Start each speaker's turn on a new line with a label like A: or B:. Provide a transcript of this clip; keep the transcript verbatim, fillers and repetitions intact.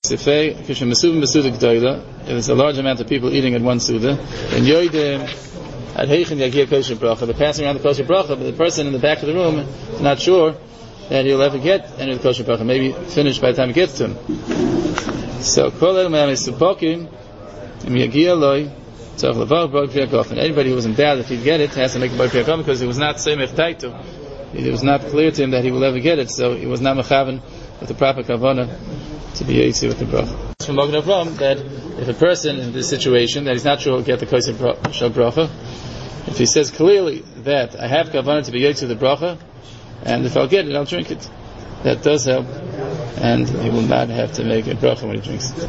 A: Sifei, Kishem Mesuvim Besuda G'doyla, if there's a large amount of people eating at one Suda, and Yoidim, at Heichen Yagia Kosher Bracha, they're passing around the Kosher Bracha, but the person in the back of the room is not sure that he'll ever get any of the Kosher Bracha, maybe finish by the time it gets to him. So, Kol El Me'am Supokim, Im Yagia Loi, Tzach Levar Bog Priyakof, and anybody who was in doubt if he'd get it has to make a Bog Priyakof, because it was not Semech Taito. It was not clear to him that he will ever get it, so he was not Mechavan with the proper Kavana to be Yetzi with the bracha. It's from Magen Avram that if a person in this situation that he's not sure he'll get the Kosher bracha, if he says clearly that I have Kavana to be Yetzi with the bracha, and if I'll get it, I'll drink it, that does help, and he will not have to make a bracha when he drinks it.